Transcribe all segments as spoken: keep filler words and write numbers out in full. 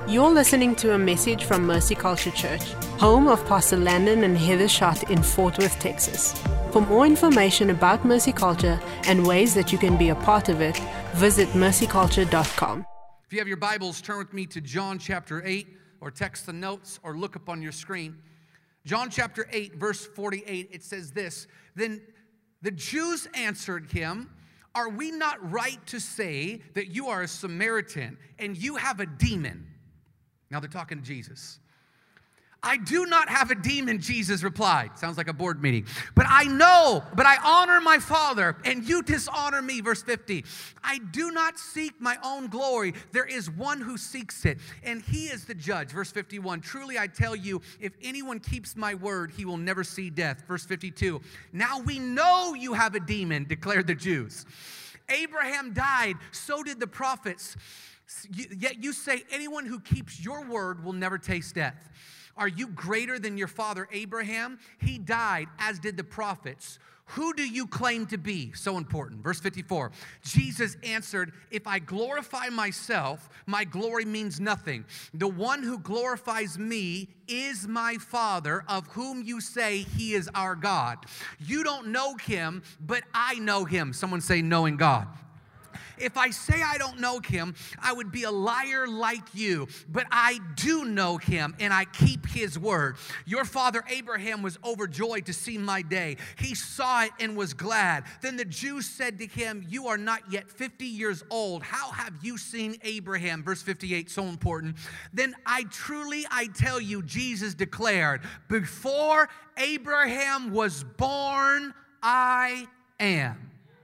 You're listening to a message from Mercy Culture Church, home of Pastor Landon and Heather Schott in Fort Worth, Texas. For more information about Mercy Culture and ways that you can be a part of it, visit mercy culture dot com. If you have your Bibles, turn with me to John chapter eight, or text the notes, or look up on your screen. John chapter eight, verse forty-eight, it says this, "Then the Jews answered him, 'Are we not right to say that you are a Samaritan and you have a demon?'" Now they're talking to Jesus. "I do not have a demon," Jesus replied. Sounds like a board meeting. "But I know, but I honor my Father, and you dishonor me." Verse fifty. "I do not seek my own glory. There is one who seeks it, and he is the judge." Verse fifty-one. "Truly I tell you, if anyone keeps my word, he will never see death." Verse fifty-two. "Now we know you have a demon," declared the Jews. "Abraham died, so did the prophets. Yet you say anyone who keeps your word will never taste death. Are you greater than your father Abraham? He died, as did the prophets. Who do you claim to be?" So important. Verse fifty-four. Jesus answered, "If I glorify myself, my glory means nothing. The one who glorifies me is my Father, of whom you say he is our God. You don't know him, but I know him." Someone say, knowing God. "If I say I don't know him, I would be a liar like you. But I do know him, and I keep his word. Your father Abraham was overjoyed to see my day. He saw it and was glad. Then the Jews said to him, 'You are not yet fifty years old. How have you seen Abraham?'" Verse fifty-eight, so important. "Then I truly, I tell you," Jesus declared, "before Abraham was born, I am."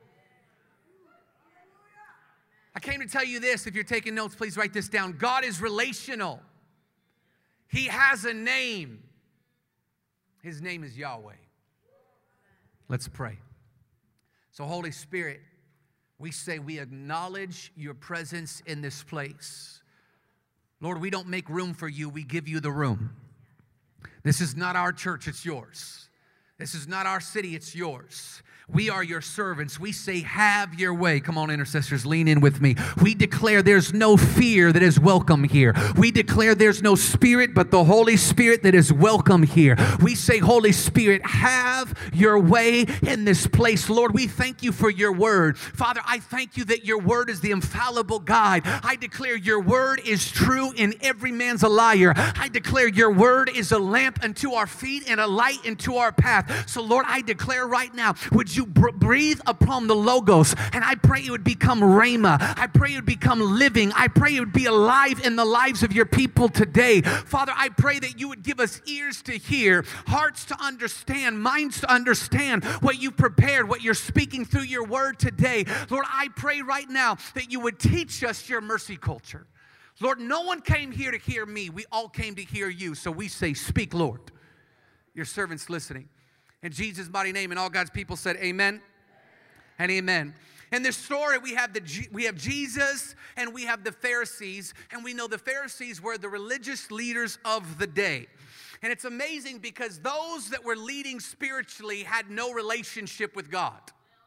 I came to tell you this. If you're taking notes, please write this down. God is relational. He has a name. His name is Yahweh. Let's pray. So, Holy Spirit, we say we acknowledge your presence in this place. Lord, we don't make room for you. We give you the room. This is not our church. It's yours. This is not our city. It's yours. We are your servants. We say, have your way. Come on, intercessors, lean in with me. We declare there's no fear that is welcome here. We declare there's no spirit but the Holy Spirit that is welcome here. We say, Holy Spirit, have your way in this place. Lord, we thank you for your word. Father, I thank you that your word is the infallible guide. I declare your word is true and every man's a liar. I declare your word is a lamp unto our feet and a light into our path. So, Lord, I declare right now, would you breathe upon the Logos, and I pray it would become Rhema. I pray it would become living. I pray it would be alive in the lives of your people today. Father, I pray that you would give us ears to hear, hearts to understand, minds to understand what you've prepared, what you're speaking through your word today. Lord, I pray right now that you would teach us your mercy culture. Lord, no one came here to hear me. We all came to hear you. So we say, speak, Lord. Your servant's listening. In Jesus' mighty name, and all God's people said amen, amen. And amen. In this story, we have, the, we have Jesus and we have the Pharisees, and we know the Pharisees were the religious leaders of the day. And it's amazing because those that were leading spiritually had no relationship with God.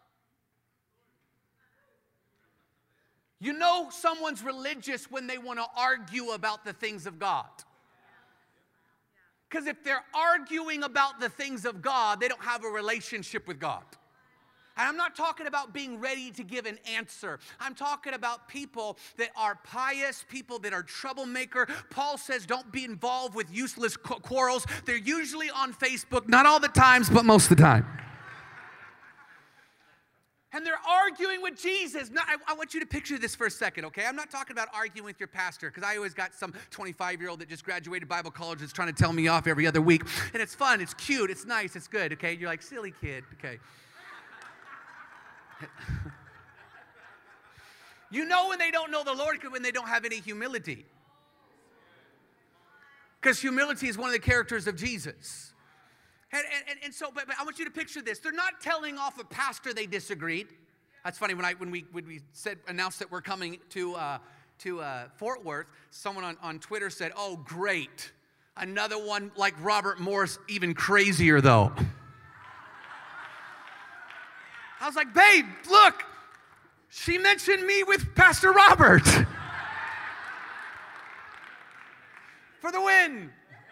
You know someone's religious when they want to argue about the things of God. Because if they're arguing about the things of God, they don't have a relationship with God. And I'm not talking about being ready to give an answer. I'm talking about people that are pious, people that are troublemaker. Paul says don't be involved with useless quarrels. They're usually on Facebook, not all the times, but most of the time. And they're arguing with Jesus. Now, I, I want you to picture this for a second, okay? I'm not talking about arguing with your pastor, because I always got some twenty-five-year-old that just graduated Bible college that's trying to tell me off every other week. And it's fun, it's cute, it's nice, it's good, okay? You're like, silly kid, okay? You know when they don't know the Lord, when they don't have any humility. Because humility is one of the characters of Jesus. And, and, and so, but, but I want you to picture this. They're not telling off a pastor they disagreed. That's funny. When I when we when we said announced that we're coming to uh, to uh, Fort Worth, someone on, on Twitter said, "Oh, great, another one like Robert Morris, even crazier though." I was like, "Babe, look, she mentioned me with Pastor Robert." For the win.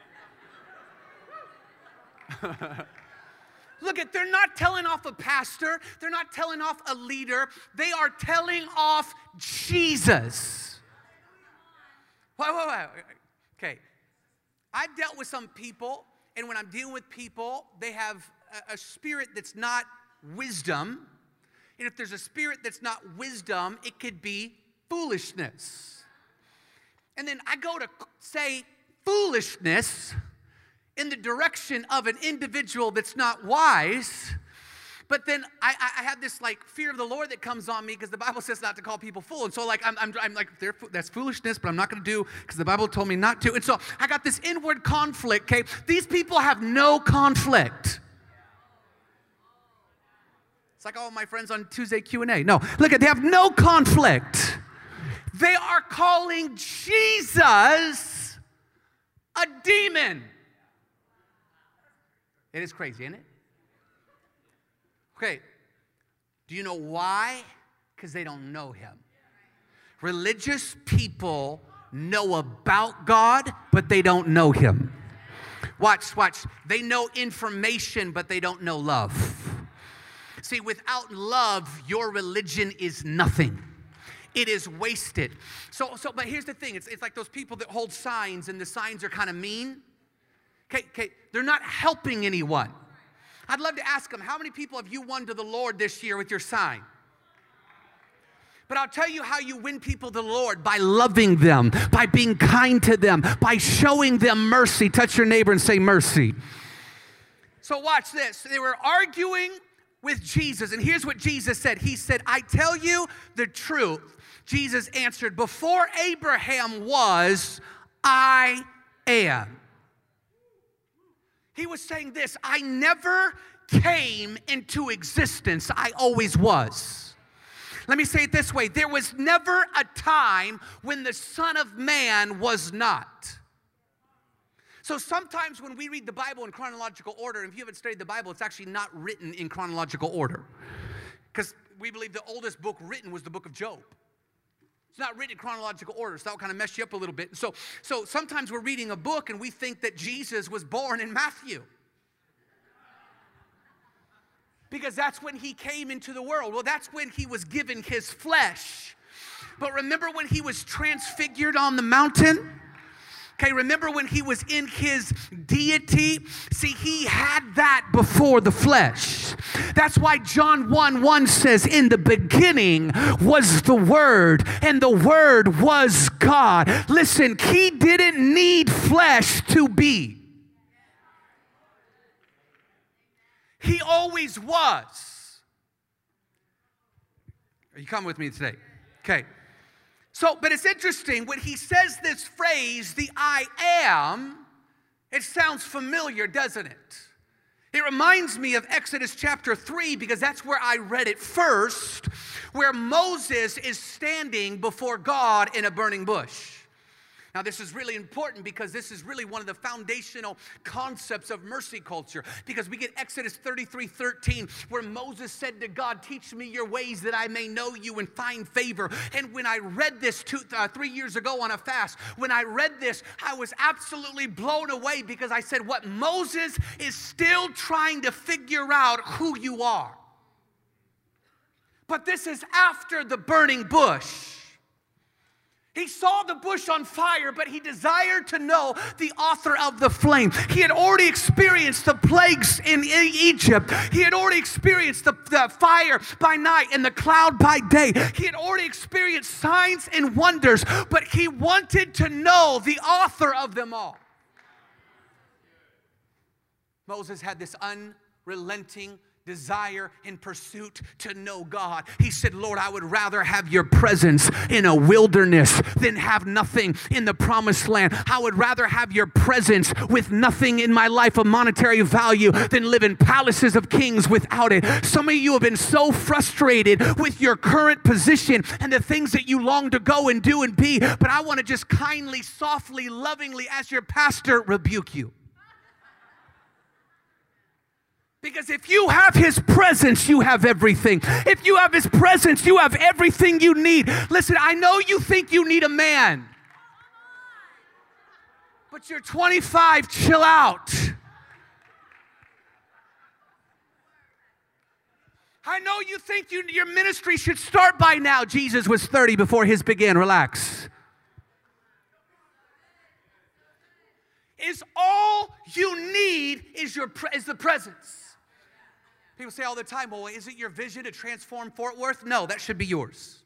Look at, they're not telling off a pastor. They're not telling off a leader. They are telling off Jesus. Wait, wait, wait. Okay. I've dealt with some people, and when I'm dealing with people, they have a, a spirit that's not wisdom. And if there's a spirit that's not wisdom, it could be foolishness. And then I go to say foolishness in the direction of an individual that's not wise, but then I, I have this like fear of the Lord that comes on me because the Bible says not to call people fool. And so like I'm, I'm, I'm like, that's foolishness, but I'm not going to do because the Bible told me not to. And so I got this inward conflict, okay? These people have no conflict. It's like all my friends on Tuesday Q and A. No, look at, they have no conflict. They are calling Jesus a demon. It is crazy, isn't it? Okay, do you know why? Because they don't know him. Religious people know about God, but they don't know him. Watch, watch. They know information, but they don't know love. See, without love, your religion is nothing. It is wasted. So, so, but here's the thing. It's, it's like those people that hold signs, and the signs are kind of mean. Okay, okay, they're not helping anyone. I'd love to ask them, how many people have you won to the Lord this year with your sign? But I'll tell you how you win people to the Lord: by loving them, by being kind to them, by showing them mercy. Touch your neighbor and say mercy. So watch this. They were arguing with Jesus, and here's what Jesus said. He said, I tell you the truth. Jesus answered, before Abraham was, I am. He was saying this: I never came into existence. I always was. Let me say it this way. There was never a time when the Son of Man was not. So sometimes when we read the Bible in chronological order, and if you haven't studied the Bible, it's actually not written in chronological order. Because we believe the oldest book written was the book of Job. It's not written in chronological order, so that will kind of mess you up a little bit. So, so sometimes we're reading a book and we think that Jesus was born in Matthew. Because that's when he came into the world. Well, that's when he was given his flesh. But remember when he was transfigured on the mountain? Okay, remember when he was in his deity? See, he had that before the flesh. That's why John one one says, in the beginning was the Word, and the Word was God. Listen, he didn't need flesh to be. He always was. Are you coming with me today? Okay. So, but it's interesting, when he says this phrase, the I am, it sounds familiar, doesn't it? It reminds me of Exodus chapter three, because that's where I read it first, where Moses is standing before God in a burning bush. Now, this is really important because this is really one of the foundational concepts of mercy culture, because we get Exodus thirty-three thirteen, where Moses said to God, teach me your ways that I may know you and find favor. And when I read this two, uh, three years ago on a fast, when I read this, I was absolutely blown away, because I said, what Moses is still trying to figure out who you are. But this is after the burning bush. He saw the bush on fire, but he desired to know the author of the flame. He had already experienced the plagues in Egypt. He had already experienced the, the fire by night and the cloud by day. He had already experienced signs and wonders, but he wanted to know the author of them all. Moses had this unrelenting desire and pursuit to know God. He said, Lord, I would rather have your presence in a wilderness than have nothing in the promised land. I would rather have your presence with nothing in my life of monetary value than live in palaces of kings without it. Some of you have been so frustrated with your current position and the things that you long to go and do and be, but I want to just kindly, softly, lovingly, as your pastor, rebuke you. Because if you have his presence, you have everything. If you have his presence, you have everything you need. Listen, I know you think you need a man. But you're twenty-five, chill out. I know you think you, your ministry should start by now. Jesus was thirty before his began. Relax. Is all you need is, your, is the presence. People say all the time, well, is it your vision to transform Fort Worth? No, that should be yours.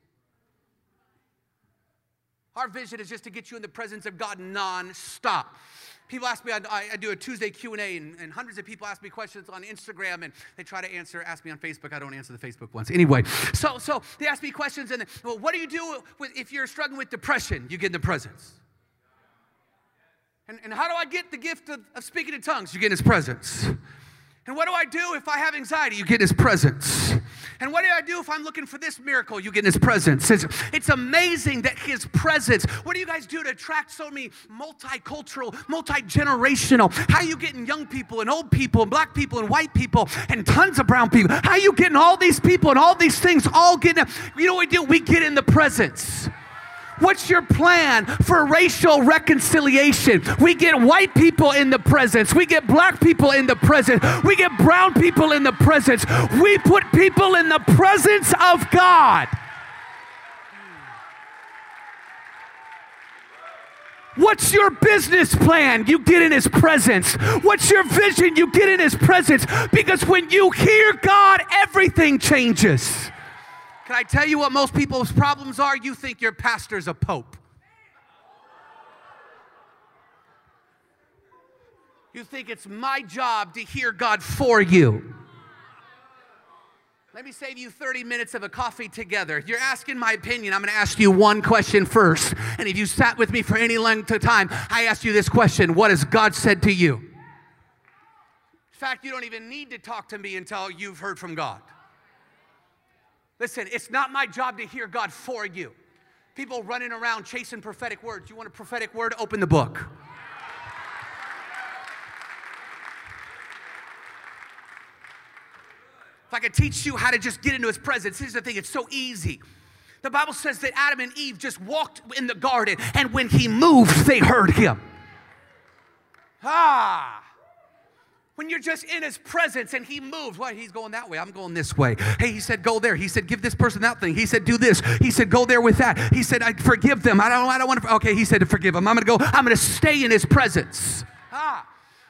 Our vision is just to get you in the presence of God nonstop. People ask me, I, I do a Tuesday Q and A, and, and hundreds of people ask me questions on Instagram, and they try to answer, ask me on Facebook. I don't answer the Facebook ones. Anyway, so so they ask me questions, and, well, what do you do with, if you're struggling with depression? You get in the presence. And, and how do I get the gift of, of speaking in tongues? You get in his presence. And what do I do if I have anxiety? You get in his presence. And what do I do if I'm looking for this miracle? You get in his presence. It's, it's amazing that his presence. What do you guys do to attract so many multicultural, multi-generational? How are you getting young people and old people and black people and white people and tons of brown people? How are you getting all these people and all these things all getting? You know what we do? We get in the presence. What's your plan for racial reconciliation? We get white people in the presence. We get black people in the presence. We get brown people in the presence. We put people in the presence of God. What's your business plan? You get in his presence. What's your vision? You get in his presence. Because when you hear God, everything changes. Can I tell you what most people's problems are? You think your pastor's a pope. You think it's my job to hear God for you. Let me save you thirty minutes of a coffee together. You're asking my opinion. I'm going to ask you one question first. And if you sat with me for any length of time, I ask you this question. What has God said to you? In fact, you don't even need to talk to me until you've heard from God. Listen, it's not my job to hear God for you. People running around chasing prophetic words. You want a prophetic word? Open the book. If I could teach you how to just get into his presence, here's the thing, it's so easy. The Bible says that Adam and Eve just walked in the garden, and when he moved, they heard him. Ah. When you're just in his presence and he moves, well, he's going that way, I'm going this way. Hey, he said, go there. He said, give this person that thing. He said, do this. He said, go there with that. He said, I forgive them. I don't, I don't want to, okay, he said to forgive them. I'm going to go, I'm going to stay in his presence. Ah.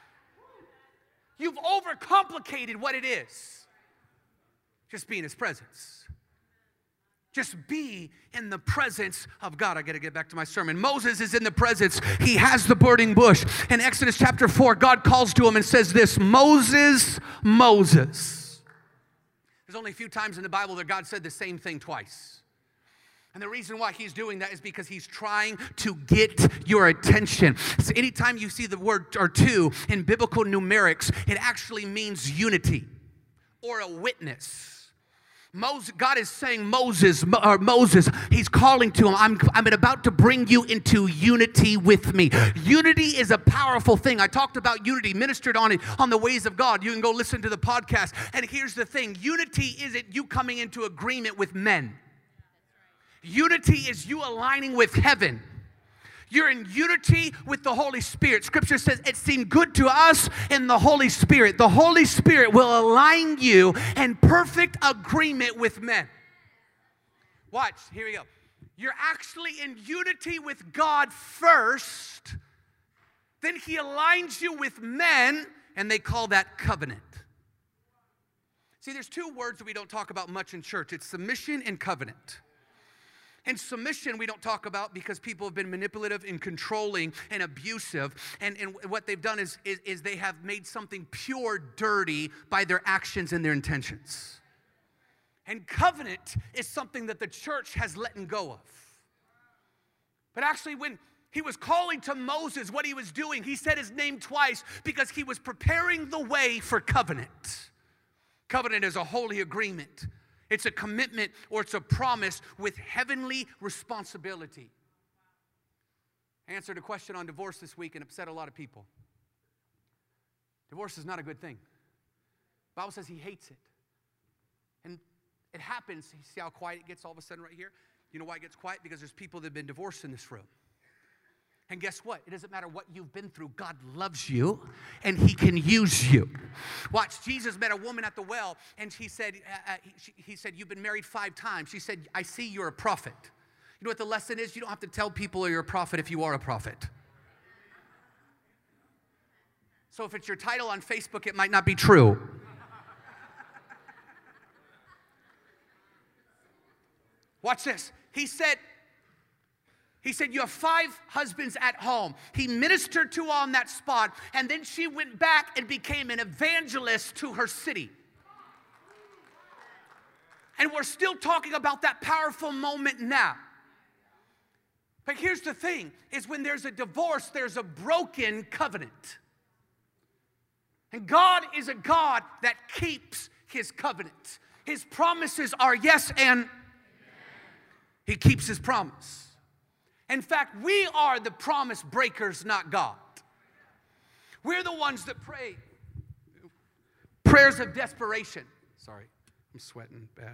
You've overcomplicated what it is. Just be in his presence. Just be in the presence of God. I got to get back to my sermon. Moses is in the presence. He has the burning bush. In Exodus chapter four, God calls to him and says this, Moses, Moses. There's only a few times in the Bible that God said the same thing twice. And the reason why he's doing that is because he's trying to get your attention. So anytime you see the word or two in biblical numerics, it actually means unity or a witness. Moses, God is saying, Moses, or Moses, he's calling to him, I'm, I'm about to bring you into unity with me. Unity is a powerful thing. I talked about unity, ministered on it, on the ways of God. You can go listen to the podcast. And here's the thing, unity isn't you coming into agreement with men. Unity is you aligning with heaven. You're in unity with the Holy Spirit. Scripture says it seemed good to us in the Holy Spirit. The Holy Spirit will align you in perfect agreement with men. Watch, here we go. You're actually in unity with God first. Then he aligns you with men, and they call that covenant. See, there's two words that we don't talk about much in church. It's submission and covenant. And submission we don't talk about because people have been manipulative and controlling and abusive. And, and what they've done is, is, is they have made something pure dirty by their actions and their intentions. And covenant is something that the church has let go of. But actually when he was calling to Moses what he was doing, he said his name twice because he was preparing the way for covenant. Covenant is a holy agreement. It's a commitment or it's a promise with heavenly responsibility. I answered a question on divorce this week and upset a lot of people. Divorce is not a good thing. The Bible says he hates it. And it happens. You see how quiet it gets all of a sudden right here? You know why it gets quiet? Because there's people that have been divorced in this room. And guess what? It doesn't matter what you've been through. God loves you, and he can use you. Watch, Jesus met a woman at the well, and he said, uh, uh, he, he said, you've been married five times. She said, I see you're a prophet. You know what the lesson is? You don't have to tell people you're a prophet if you are a prophet. So if it's your title on Facebook, it might not be true. Watch this. He said, He said, you have five husbands at home. He ministered to on that spot, and then she went back and became an evangelist to her city. And we're still talking about that powerful moment now. But here's the thing, is when there's a divorce, there's a broken covenant. And God is a God that keeps his covenant. His promises are yes and he keeps his promise. In fact, we are the promise breakers, not God. We're the ones that pray prayers of desperation. Sorry, I'm sweating bad.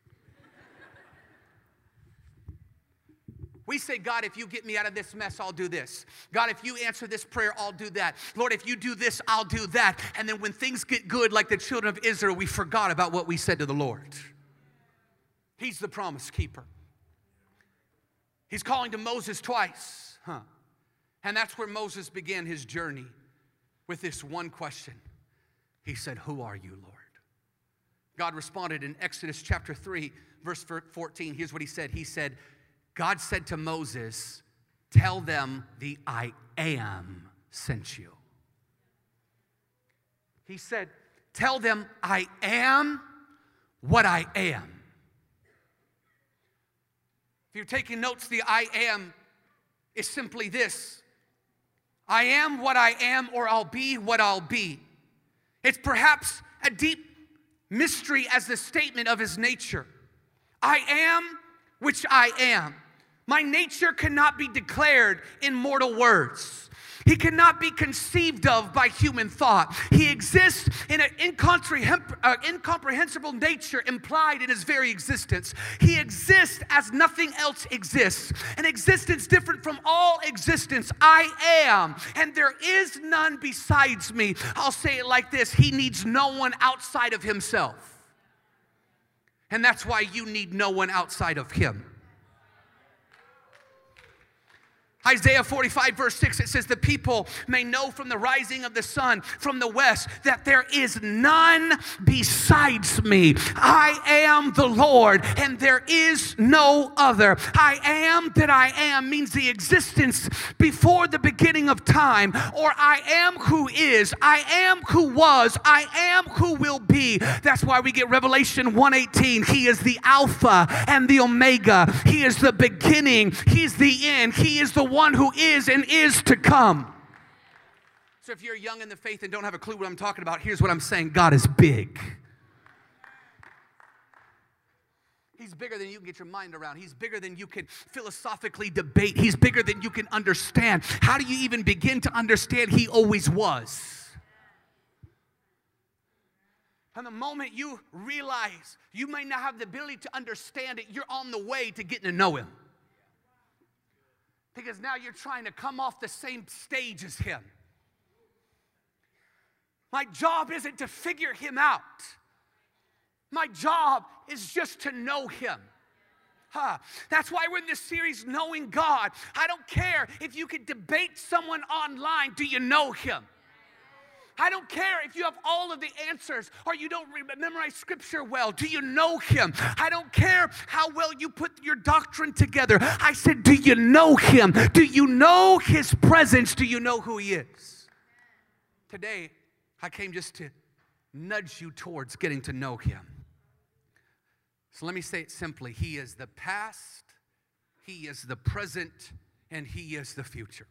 We say, God, if you get me out of this mess, I'll do this. God, if you answer this prayer, I'll do that. Lord, if you do this, I'll do that. And then when things get good, like the children of Israel, we forgot about what we said to the Lord. He's the promise keeper. He's calling to Moses twice, huh? And that's where Moses began his journey with this one question. He said, who are you, Lord? God responded in Exodus chapter three, verse fourteen. Here's what he said. He said, God said to Moses, tell them the I am sent you. He said, tell them I am what I am. If you're taking notes, the I am is simply this. I am what I am, or I'll be what I'll be. It's perhaps a deep mystery as the statement of his nature. I am which I am. My nature cannot be declared in mortal words. He cannot be conceived of by human thought. He exists in an incomprehensible nature implied in his very existence. He exists as nothing else exists. An existence different from all existence. I am, and there is none besides me. I'll say it like this. He needs no one outside of himself. And that's why you need no one outside of him. Isaiah forty-five verse six, it says, the people may know from the rising of the sun from the west that there is none besides me. I am the Lord and there is no other. I am that I am means the existence before the beginning of time, or I am who is, I am who was, I am who will be. That's why we get Revelation one eighteen. He is the Alpha and the Omega. He is the beginning. He's the end. He is the one one who is and is to come. So if you're young in the faith and don't have a clue what I'm talking about, here's what I'm saying. God is big. He's bigger than you can get your mind around. He's bigger than you can philosophically debate. He's bigger than you can understand. How do you even begin to understand he always was? And the moment you realize you may not have the ability to understand it, you're on the way to getting to know him. Because now you're trying to come off the same stage as him. My job isn't to figure him out. My job is just to know him. Huh. That's why we're in this series, Knowing God. I don't care if you can debate someone online. Do you know him? I don't care if you have all of the answers or you don't memorize scripture well. Do you know him? I don't care how well you put your doctrine together. I said, do you know him? Do you know his presence? Do you know who he is? Today, I came just to nudge you towards getting to know him. So let me say it simply. He is the past, he is the present, and he is the future.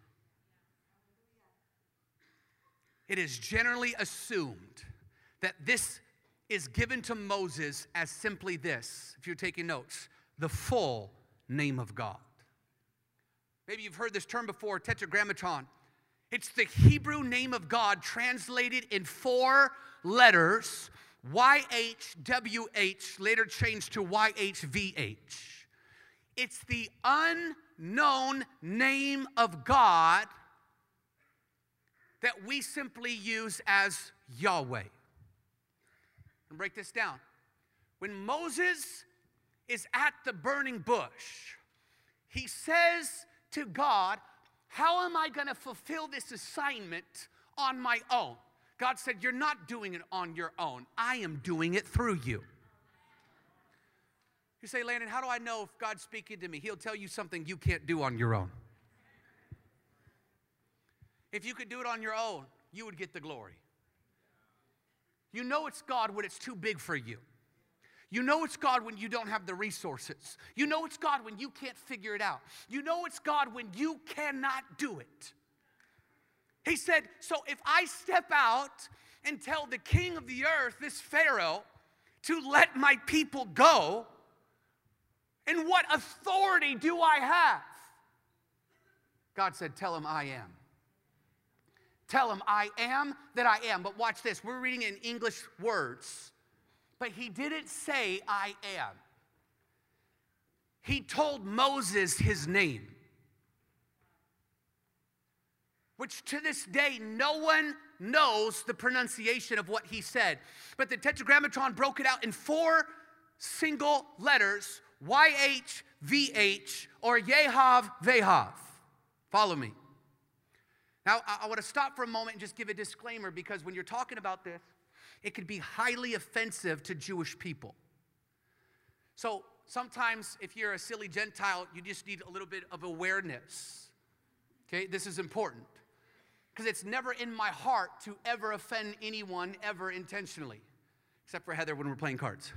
It is generally assumed that this is given to Moses as simply this, if you're taking notes, the full name of God. Maybe you've heard this term before, tetragrammaton. It's the Hebrew name of God translated in four letters, Y H W H, later changed to Y H V H. It's the unknown name of God that we simply use as Yahweh. And break this down. When Moses is at the burning bush, he says to God, how am I going to fulfill this assignment on my own? God said, you're not doing it on your own. I am doing it through you. You say, Landon, how do I know if God's speaking to me? He'll tell you something you can't do on your own. If you could do it on your own, you would get the glory. You know it's God when it's too big for you. You know it's God when you don't have the resources. You know it's God when you can't figure it out. You know it's God when you cannot do it. He said, so if I step out and tell the king of the earth, this Pharaoh, to let my people go, and what authority do I have? God said, tell him I am. Tell him I am that I am. But watch this. We're reading in English words. But he didn't say I am. He told Moses his name, which to this day no one knows the pronunciation of what he said. But the Tetragrammaton broke it out in four single letters, Y H V H or Yehav Vehav. Follow me. Now, I, I want to stop for a moment and just give a disclaimer, because when you're talking about this, it could be highly offensive to Jewish people. So sometimes if you're a silly Gentile, you just need a little bit of awareness. Okay, this is important, because it's never in my heart to ever offend anyone ever intentionally, except for Heather when we're playing cards.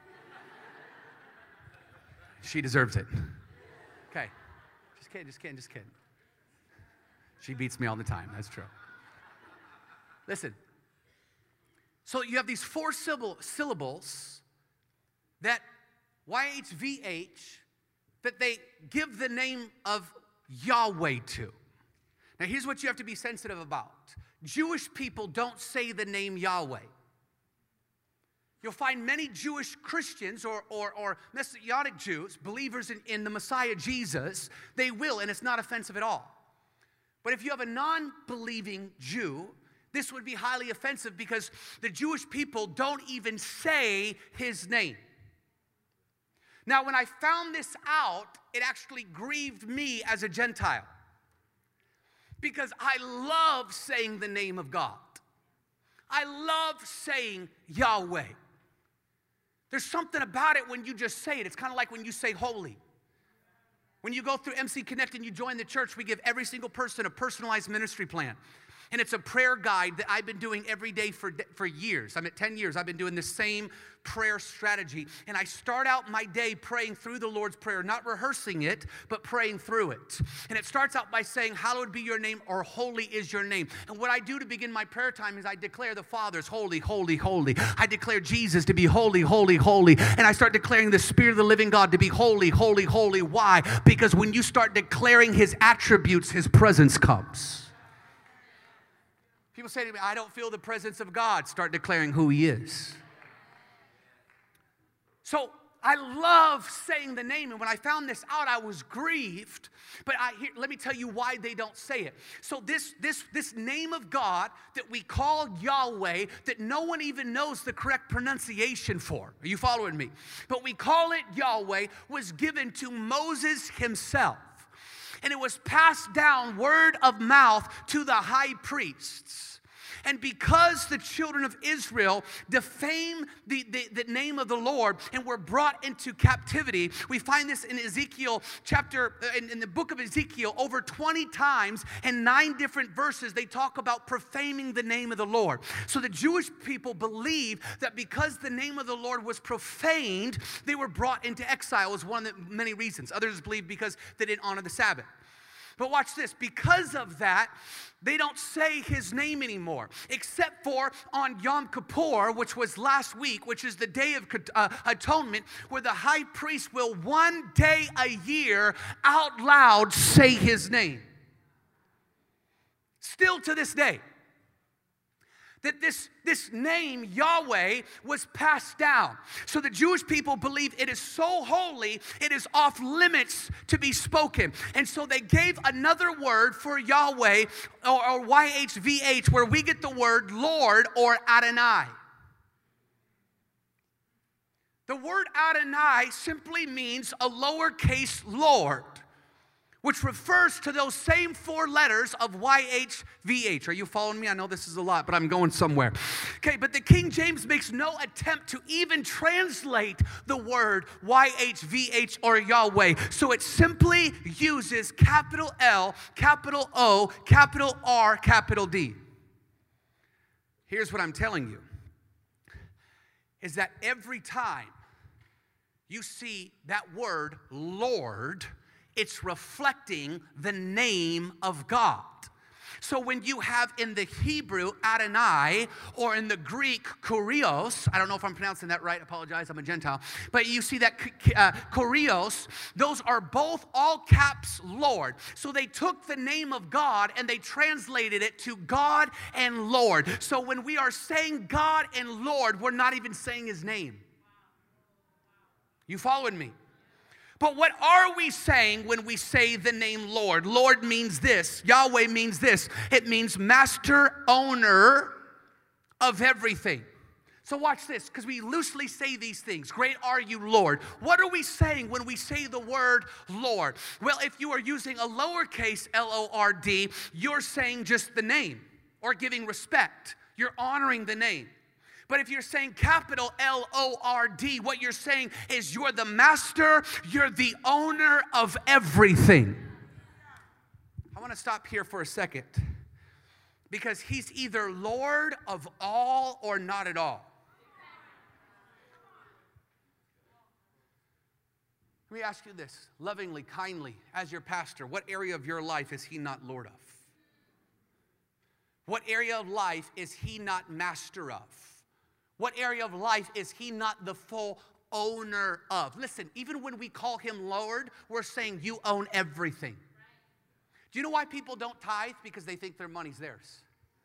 She deserves it. Okay, just kidding, just kidding, just kidding. She beats me all the time, that's true. Listen. So you have these four syllables that Y H V H that they give the name of Yahweh to. Now here's what you have to be sensitive about. Jewish people don't say the name Yahweh. You'll find many Jewish Christians or, or, or Messianic Jews, believers in, in the Messiah Jesus, they will, and it's not offensive at all. But if you have a non-believing Jew, this would be highly offensive, because the Jewish people don't even say his name. Now, when I found this out, it actually grieved me as a Gentile, because I love saying the name of God. I love saying Yahweh. There's something about it when you just say it. It's kind of like when you say holy. When you go through M C Connect and you join the church, we give every single person a personalized ministry plan. And it's a prayer guide that I've been doing every day for, for years. I'm at ten years. I've been doing the same prayer strategy. And I start out my day praying through the Lord's Prayer, not rehearsing it, but praying through it. And it starts out by saying, hallowed be your name, or holy is your name. And what I do to begin my prayer time is I declare the Father is holy, holy, holy. I declare Jesus to be holy, holy, holy. And I start declaring the Spirit of the living God to be holy, holy, holy. Why? Because when you start declaring his attributes, his presence comes. People say to me, I don't feel the presence of God. Start declaring who he is. So I love saying the name, and when I found this out, I was grieved. But I, here, let me tell you why they don't say it. So this, this, this name of God that we call Yahweh, that no one even knows the correct pronunciation for. Are you following me? But we call it Yahweh, was given to Moses himself. And it was passed down word of mouth to the high priests. And because the children of Israel defamed the, the, the name of the Lord and were brought into captivity, we find this in Ezekiel chapter, in, in the book of Ezekiel, over twenty times in nine different verses, they talk about profaning the name of the Lord. So the Jewish people believed that because the name of the Lord was profaned, they were brought into exile, was one of the many reasons. Others believe because they didn't honor the Sabbath. But watch this, because of that, they don't say his name anymore, except for on Yom Kippur, which was last week, which is the Day of uh, Atonement, where the high priest will one day a year out loud say his name. Still to this day. that this, this name, Yahweh, was passed down. So the Jewish people believe it is so holy, it is off limits to be spoken. And so they gave another word for Yahweh, or, or Y H V H, where we get the word Lord or Adonai. The word Adonai simply means a lowercase Lord, which refers to those same four letters of Y H V H. Are you following me? I know this is a lot, but I'm going somewhere. Okay, but the King James makes no attempt to even translate the word Y H V H or Yahweh. So it simply uses capital L, capital O, capital R, capital D. Here's what I'm telling you, is that every time you see that word Lord, it's reflecting the name of God. So when you have in the Hebrew Adonai, or in the Greek Kurios, I don't know if I'm pronouncing that right, I apologize, I'm a Gentile, but you see that uh, Kurios, those are both all caps Lord. So they took the name of God and they translated it to God and Lord. So when we are saying God and Lord, we're not even saying his name. You following me? But what are we saying when we say the name Lord? Lord means this. Yahweh means this. It means master, owner of everything. So watch this, because we loosely say these things. Great are you, Lord. What are we saying when we say the word Lord? Well, if you are using a lowercase L O R D, you're saying just the name, or giving respect. You're honoring the name. But if you're saying capital L O R D, what you're saying is you're the master, you're the owner of everything. I want to stop here for a second, because he's either Lord of all or not at all. Let me ask you this, lovingly, kindly, as your pastor, what area of your life is he not Lord of? What area of life is he not master of? What area of life is he not the full owner of? Listen, even when we call him Lord, we're saying you own everything. Do you know why people don't tithe? Because they think their money's theirs.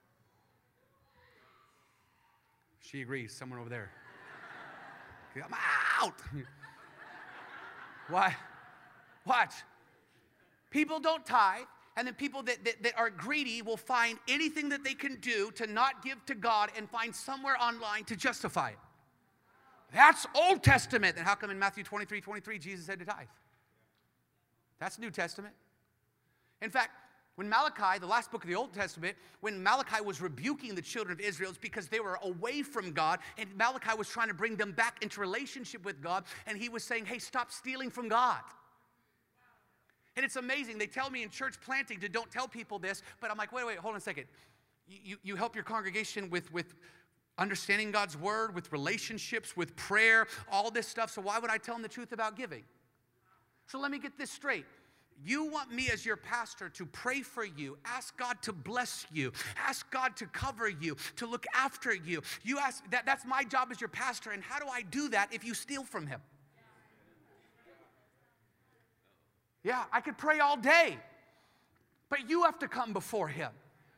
She agrees, someone over there. I'm out. Why? Watch. People don't tithe. And then people that, that, that are greedy will find anything that they can do to not give to God and find somewhere online to justify it. That's Old Testament. And how come in Matthew twenty-three, twenty-three, Jesus said to tithe? That's New Testament. In fact, when Malachi, the last book of the Old Testament, when Malachi was rebuking the children of Israel, it's because they were away from God, and Malachi was trying to bring them back into relationship with God, and he was saying, hey, stop stealing from God. And it's amazing. They tell me in church planting to don't tell people this, but I'm like, wait, wait, hold on a second. You, you, you help your congregation with, with understanding God's word, with relationships, with prayer, all this stuff, so why would I tell them the truth about giving? So let me get this straight. You want me as your pastor to pray for you, ask God to bless you, ask God to cover you, to look after you. You ask, that, that's my job as your pastor, and how do I do that if you steal from him? Yeah, I could pray all day, but you have to come before him.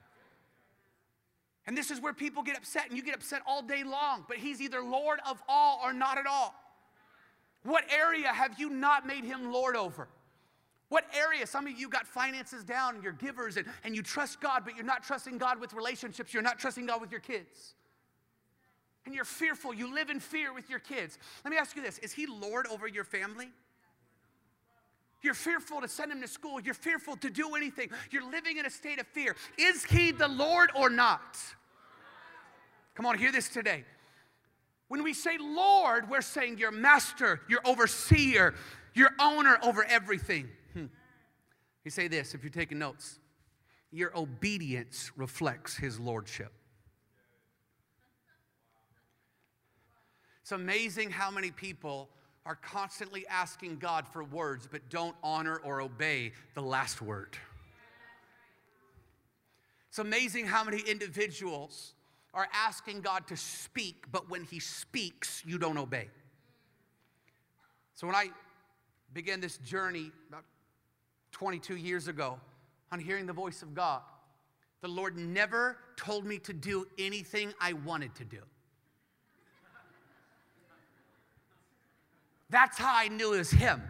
And this is where people get upset, and you get upset all day long, but he's either Lord of all or not at all. What area have you not made him Lord over? What area? Some of you got finances down and you're givers and, and you trust God, but you're not trusting God with relationships. You're not trusting God with your kids. And you're fearful. You live in fear with your kids. Let me ask you this. Is he Lord over your family? You're fearful to send him to school. You're fearful to do anything. You're living in a state of fear. Is he the Lord or not? Come on, hear this today. When we say Lord, we're saying you're master, you're overseer, you're owner over everything. Hmm. You say this if you're taking notes. Your obedience reflects his lordship. It's amazing how many people are constantly asking God for words, but don't honor or obey the last word. It's amazing how many individuals are asking God to speak, but when he speaks, you don't obey. So when I began this journey about twenty-two years ago on hearing the voice of God, the Lord never told me to do anything I wanted to do. That's how I knew it was him.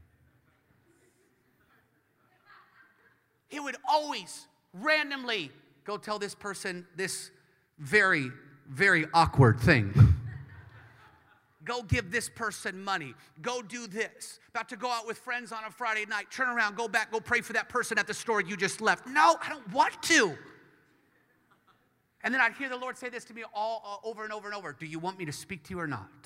He would always randomly go tell this person this very, very awkward thing. Go give this person money. Go do this. About to go out with friends on a Friday night. Turn around, go back, go pray for that person at the store you just left. No, I don't want to. And then I'd hear the Lord say this to me all uh, over and over and over. Do you want me to speak to you or not?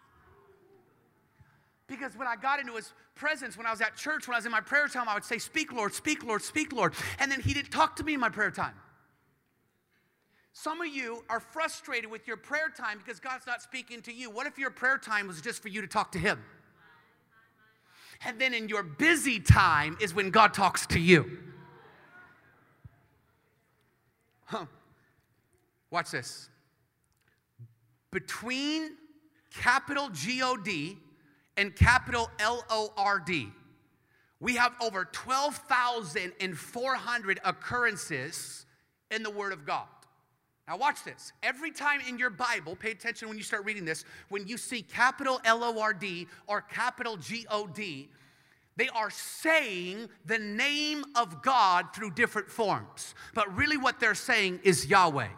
Because when I got into his presence, when I was at church, when I was in my prayer time, I would say, speak, Lord, speak, Lord, speak, Lord. And then he didn't talk to me in my prayer time. Some of you are frustrated with your prayer time because God's not speaking to you. What if your prayer time was just for you to talk to him? And then in your busy time is when God talks to you. Huh. Watch this. Between capital G O D and capital L O R D, we have over twelve thousand four hundred occurrences in the Word of God. Now watch this. Every time in your Bible, pay attention when you start reading this, when you see capital L O R D or capital G O D, they are saying the name of God through different forms. But really what they're saying is Yahweh.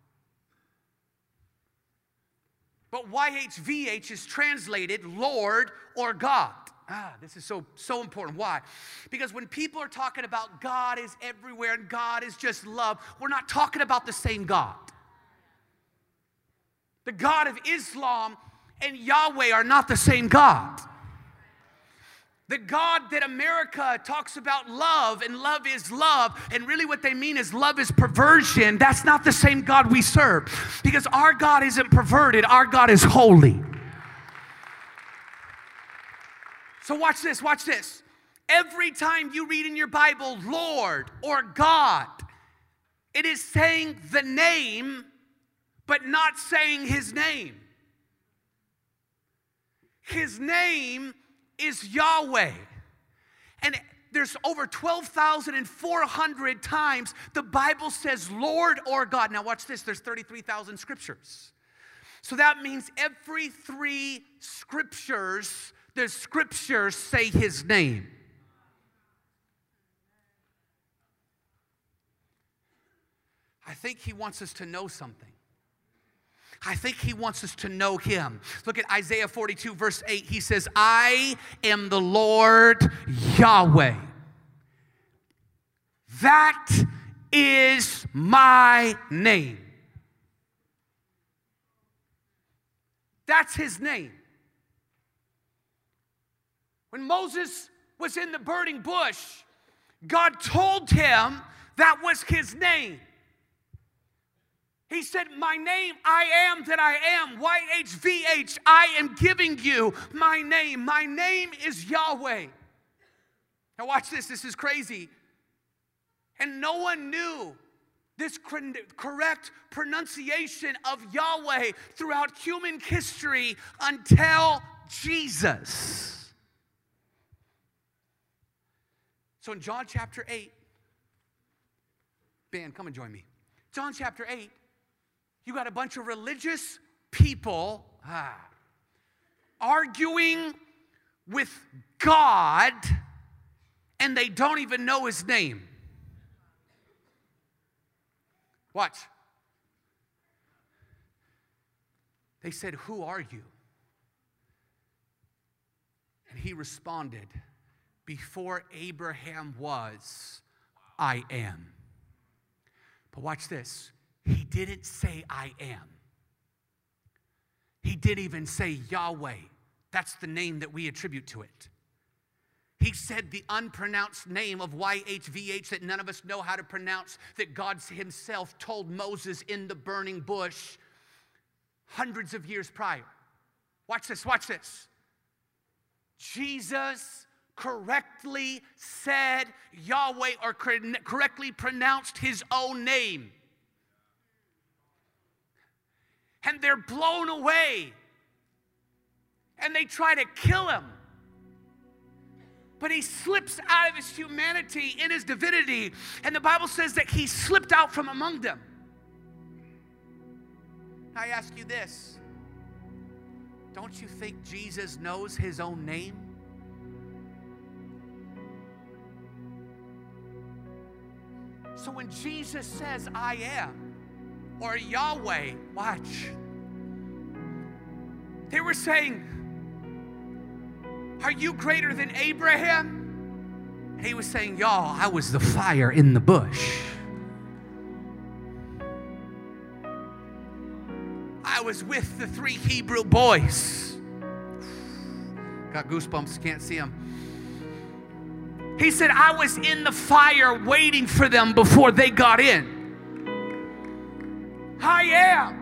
But Y H V H is translated Lord or God. Ah, this is so, so important. Why? Because when people are talking about God is everywhere and God is just love, we're not talking about the same God. The God of Islam and Yahweh are not the same God. The God that America talks about love, and love is love, and really what they mean is love is perversion, that's not the same God we serve. Because our God isn't perverted, our God is holy. So watch this, watch this. Every time you read in your Bible, Lord or God, it is saying the name, but not saying his name. His name is Yahweh. And there's over twelve thousand four hundred times the Bible says Lord or God. Now watch this, there's thirty-three thousand scriptures. So that means every three scriptures, the scriptures say his name. I think he wants us to know something. I think he wants us to know him. Look at Isaiah forty-two, verse eight. He says, I am the Lord Yahweh. That is my name. That's his name. When Moses was in the burning bush, God told him that was his name. He said, my name, I am that I am, Y H V H, I am giving you my name. My name is Yahweh. Now watch this, this is crazy. And no one knew this correct pronunciation of Yahweh throughout human history until Jesus. So in John chapter eight, band, come and join me. John chapter eight, you got a bunch of religious people ah, arguing with God, and they don't even know his name. Watch. They said, who are you? And he responded, before Abraham was, I am. But watch this. He didn't say I am. He didn't even say Yahweh. That's the name that we attribute to it. He said the unpronounced name of Y H V H that none of us know how to pronounce, that God himself told Moses in the burning bush hundreds of years prior. Watch this, watch this. Jesus correctly said Yahweh, or correctly pronounced his own name. And they're blown away. And they try to kill him. But he slips out of his humanity in his divinity, and the Bible says that he slipped out from among them. I ask you this, don't you think Jesus knows his own name? So when Jesus says, I am, or Yahweh, watch, they were saying, are you greater than Abraham? And he was saying, y'all, I was the fire in the bush. I was with the three Hebrew boys. Got goosebumps, can't see them. He said, I was in the fire waiting for them before they got in. I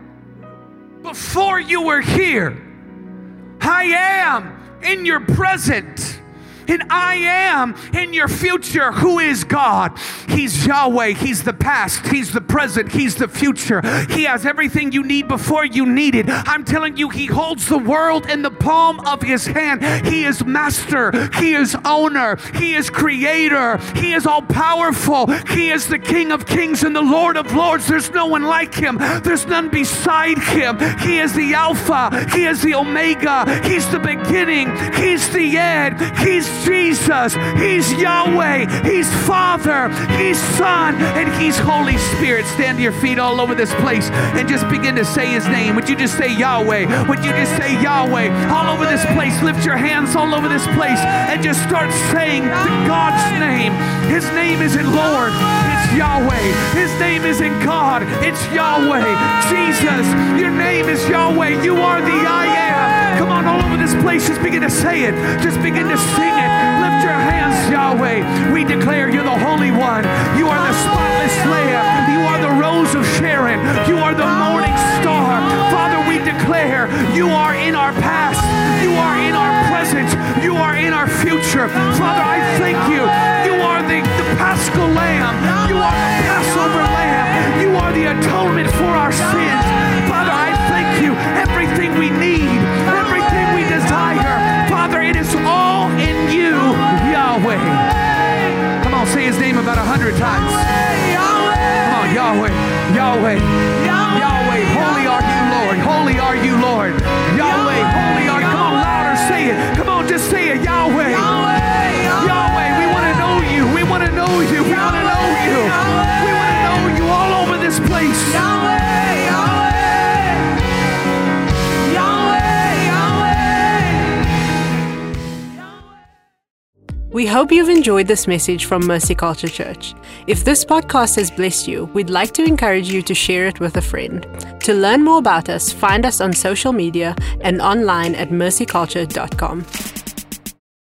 am before you were here. I am in your present. And I am in your future. Who is God? He's Yahweh. He's the past. He's the present. He's the future. He has everything you need before you need it. I'm telling you, he holds the world in the palm of his hand. He is master. He is owner. He is creator. He is all powerful. He is the King of kings and the Lord of lords. There's no one like him. There's none beside him. He is the Alpha. He is the Omega. He's the beginning. He's the end. He's Jesus. He's Yahweh. He's Father. He's Son. And He's Holy Spirit. Stand to your feet all over this place and just begin to say His name. Would you just say Yahweh? Would you just say Yahweh? All over this place. Lift your hands all over this place and just start saying God's name. His name isn't Lord. It's Yahweh. His name isn't God. It's Yahweh. Jesus, your name is Yahweh. You are the I am. Come on, all over this place. Just begin to say it. Just begin to sing it. Lift your hands, Yahweh. We declare you're the Holy One. You are the spotless Lamb. You are the Rose of Sharon. You are the morning star. Father, we declare you are in our past. You are in our present. You are in our future. Father, I thank you. You are the, the Paschal Lamb. You are the Passover Lamb. You are the atonement for our sins. Father, I thank you. Everything we need, everything we desire, Father, it is all in you, Yahweh. Come on, say his name about a hundred times. Come on, Yahweh, Yahweh, Yahweh. Holy are you, Lord. Holy are you, Lord. Yahweh, holy are you. Come on, louder, say it. Come on, just say it, Yahweh. Yahweh, we want to know you. We want to know you. We want to know you. We want to know you all over this place. We hope you've enjoyed this message from Mercy Culture Church. If this podcast has blessed you, we'd like to encourage you to share it with a friend. To learn more about us, find us on social media and online at mercy culture dot com.